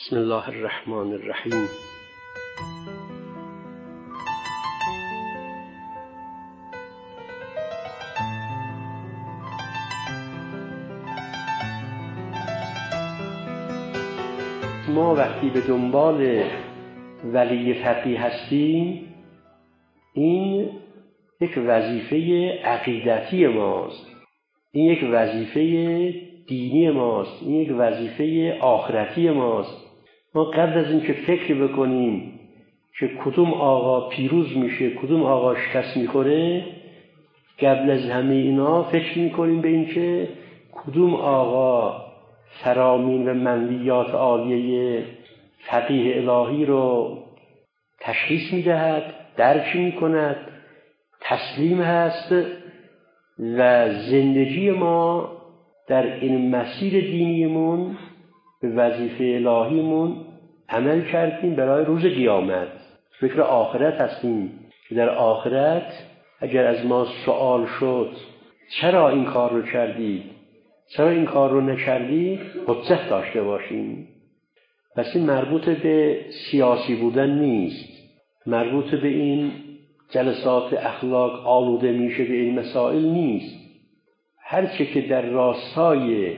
بسم الله الرحمن الرحیم. ما وقتی به دنبال ولی فقیه هستیم، این یک وظیفه عقیدتی ماست، این یک وظیفه دینی ماست، این یک وظیفه آخرتی ماست. ما قبل از این که فکر بکنیم که کدوم آقا پیروز میشه، کدوم آقا شکست میخوره، قبل از همه اینا فکر میکنیم به این که کدوم آقا فرامین و منویات عالیه فقیه الهی رو تشخیص میدهد، درک میکند، تسلیم هست و زندگی ما در این مسیر دینیمون به وظیفه الهیمون عمل کردیم برای روز قیامت. فکر آخرت هستیم که در آخرت اگر از ما سوال شد چرا این کار رو کردی، چرا این کار رو نکردی، حجت داشته باشیم. پس این مربوط به سیاسی بودن نیست، مربوط به این جلسات اخلاق آلوده میشه به این مسائل نیست. هرچه که در راستای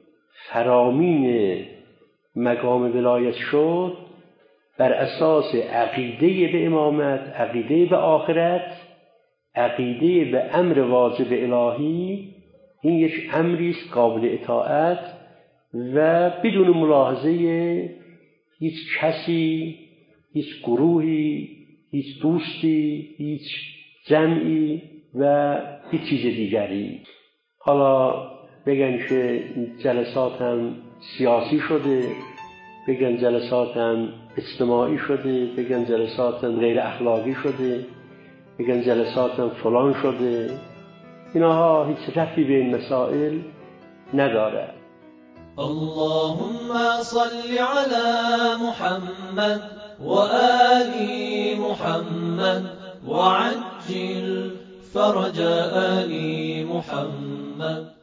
فرامین مقام ولایت شد بر اساس عقیده به امامت، عقیده به آخرت، عقیده به امر واجب الهی، این یک امری است قابل اطاعت و بدون ملاحظه هیچ کسی، هیچ گروهی، هیچ دوستی، هیچ جمعی و هیچ چیز دیگری. حالا بگن که جلسات هم سیاسی شده، بگن جلسات هم اجتماعی شده، بگن جلسات هم غیر اخلاقی شده، بگن جلسات هم فلان شده، اینها هیچ ربطی به این مسائل نداره. اللهم صل على محمد وآل محمد وعجل فرج آل محمد.